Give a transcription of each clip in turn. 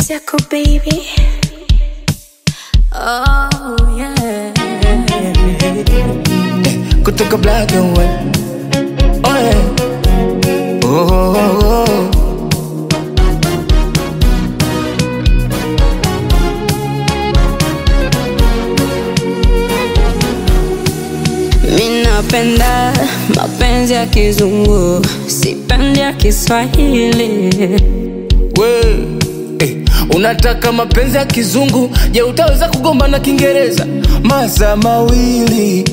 Circle baby. Oh yeah. Kutoka black and white. Oh yeah. Oh, oh, oh. Minapenda mapenzi ya kizungu, sipendi ya Kiswahili. Unataka mapenzi ya kizungu, je utaweza kugomba na Kiingereza masaa mawili?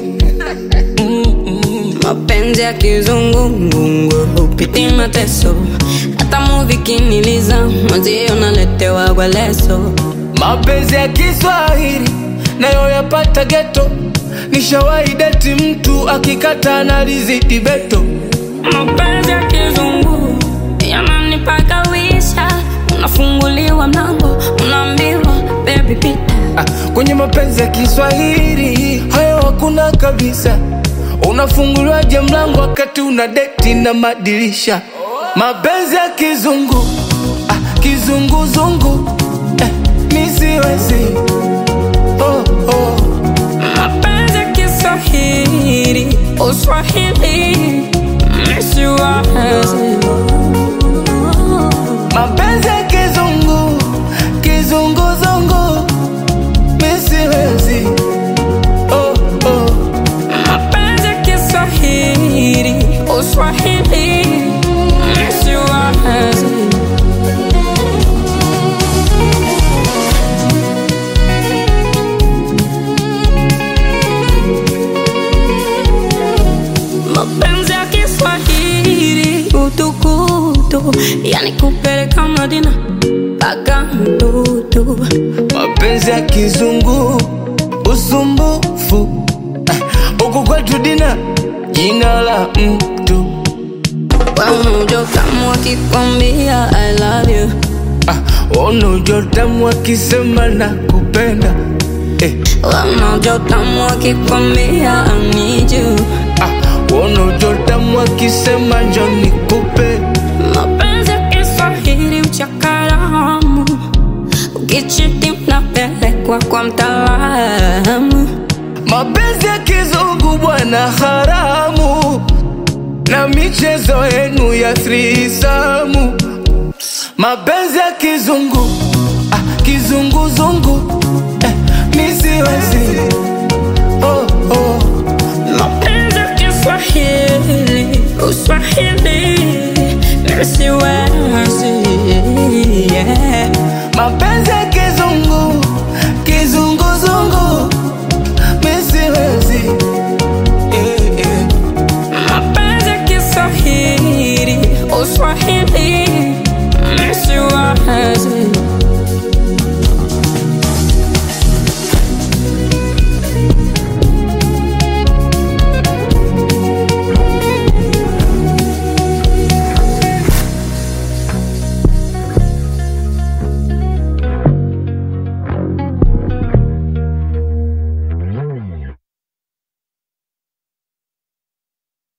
Mapenzi ya kizungu ngungu hupiti mateso, hata movie kiniliza mwenzio naletewa kwa leso. Mapenzi ya Kiswahili nayo yapata ghetto, nishawahi date mtu akikata analizidi beto. Mapenzi ya kizungu yananipaka wisha, unafunguliwa mlango unaambiwa baby pita. Kwenye mapenzi ya Kiswahili hayo hakuna kabisa, unafunguliwaje mlango wakati una date na madirisha? Mapenzi ya kizungu kizunguzungu nisiwezi. Mapenzi ya Kiswahili Uswahili nisiwezi. Mapenzi ya kizungu kizunguzungu nisiwezi. Mapenzi ya Kiswahili Uswahili nisiwezi. Mapenzi ya Kiswahili utukutu, yani kupeleka Madina paka mtutu. Mapenzi ya kizungu usumbufu, huku kwetu dina jina la mtu. Unajua kama wakikwambia I love you, unajua tamu wakisema nakupenda. unajua kama wakikwambia I need you, unajua tamu wakisema njoo nikupe. mapenzi ya Kiswahili uchakaramu, ukichiti mnapelekwa kwa mtaalamu. Mapenzi ya kizungu bwana haramu, na michezo yenu ya threesome. Mapenzi ya kizungu kizunguzungu nisiwezi. Mapenzi ya Kiswahili Uswahili nisiwezi. Mapenzi ya